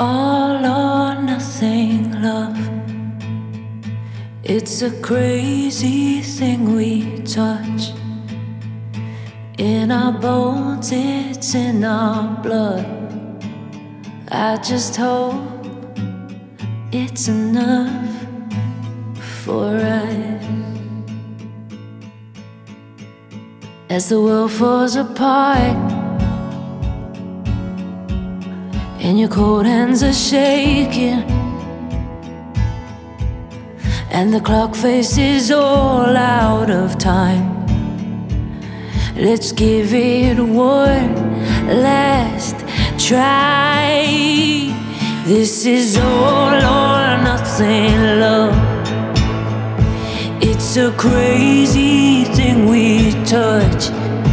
all or nothing love. It's a crazy thing we touch. In our bones, it's in our blood. I just hope it's enough for us. As the world falls apart and your cold hands are shaking, and the clock faces all out of time, let's give it one last try. This is all or nothing love. It's a crazy thing we touch.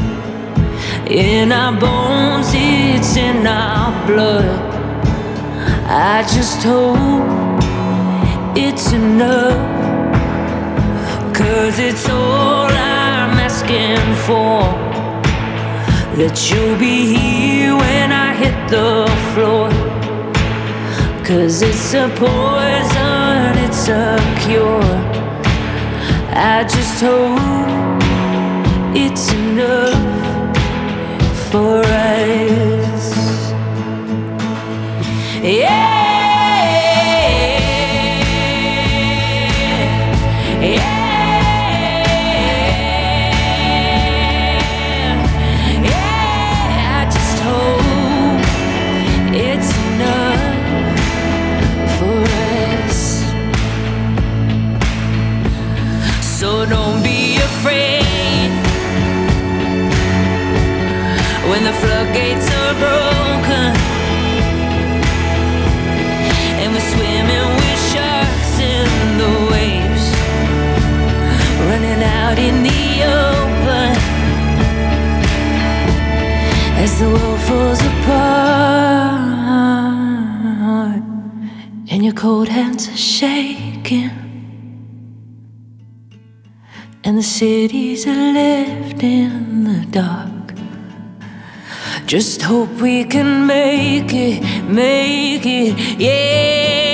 In our bones, it's in our blood. I just hope it's enough, 'cause it's all I'm asking for. That you'll be here when I hit the floor. 'Cause it's a poison, it's a cure. I just hope it's enough for us. Yeah. So don't be afraid when the floodgates are broken and we're swimming with sharks in the waves, running out in the open as the world falls apart and your cold hands are shaking. And the cities are left in the dark. Just hope we can make it, yeah.